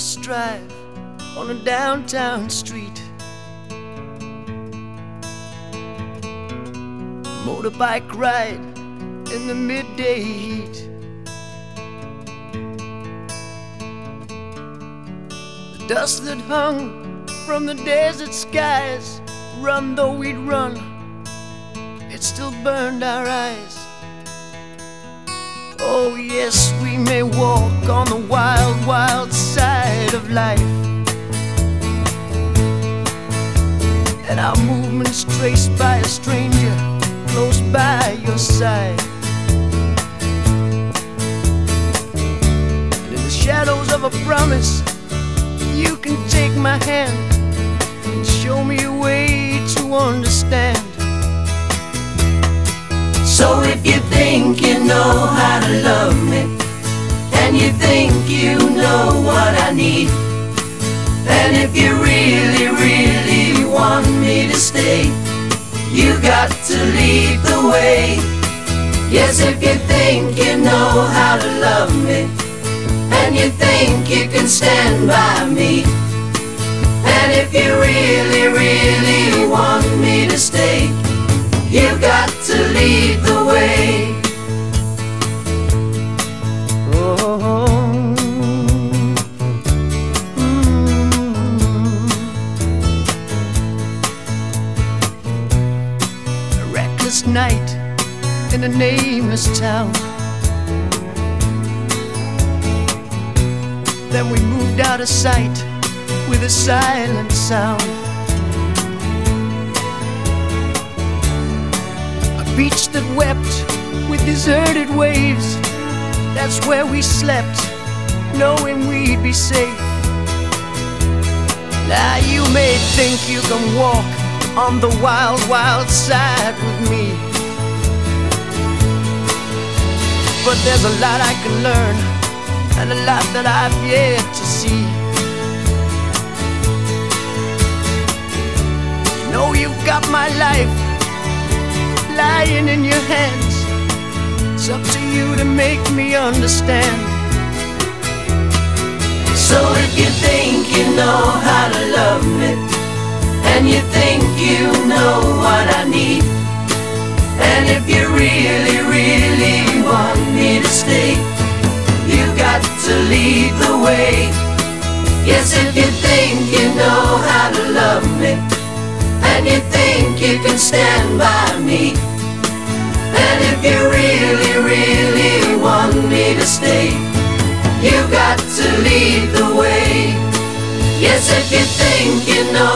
test drive on a downtown street. Motorbike ride in the midday heat. The dust that hung from the desert skies, run though we'd run, it still burned our eyes. Oh yes, we may walk on the wild, wild side of life, and our movements traced by a stranger close by your side. And in the shadows of a promise, you can take my hand and show me a way to understand. So if you think you know how to love me, and you think you know what I need, and if you really, really want me to stay, you got to lead the way. Yes, if you think you know how to love me, and you think you can stand by me, and if you really, really want me to stay, you got to lead the way. A reckless night in a nameless town. Then we moved out of sight with a silent sound. Beach that wept with deserted waves, that's where we slept, knowing we'd be safe. Now you may think you can walk on the wild, wild side with me, but there's a lot I can learn, and a lot that I've yet to see. You know you've got my life lying in your hands. It's up to you to make me understand. So if you think you know how to love me, and you think you know what I need, and if you really, really want me to stay, you got to lead the way. Yes, if you think you know how to love me, and you think you can stand by me, and if you really, really want me to stay, you got to lead the way. Yes, if you think you know